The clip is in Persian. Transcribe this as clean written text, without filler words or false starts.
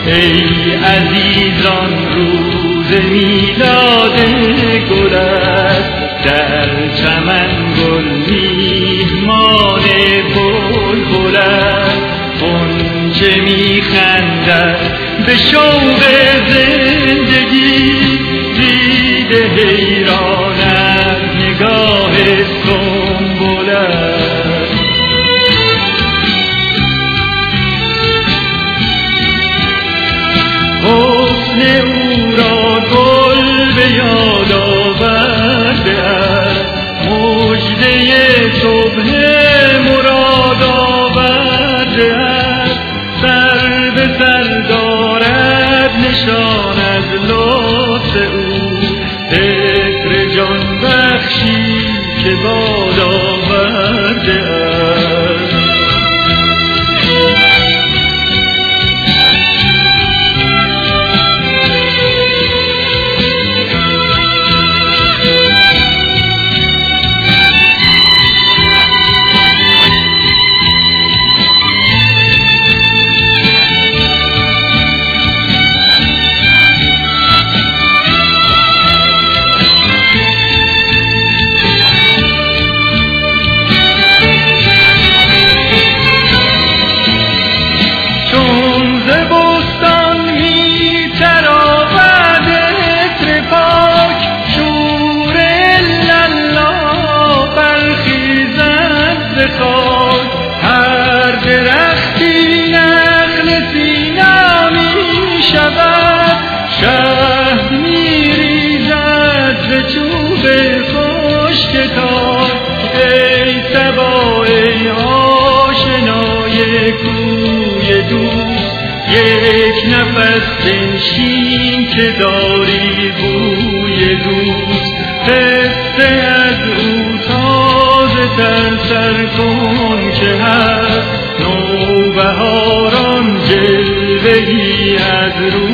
ای عزیزان روز میلاد گل است، در چمن گل میهمان بلبل است. غنچه میخندد به شوق زندگی، دیده حیران از نگاه سنبل است. حسن او را گل به یاد آورده است، مژده صبح مراد آورده است. سر به سر دارد نشان از لطف او، فکر جان بخشی که باد آورده است. هر درختی نخل سینا می شود، شهد می ریزد به چوب خشکتار. ای صبا ای آشنای کوی دوست، یک نفس بنشین که داری بوی دوست. قصه از او تازه تر سر کن که هست، نوبهاران جلوه‌ای از رو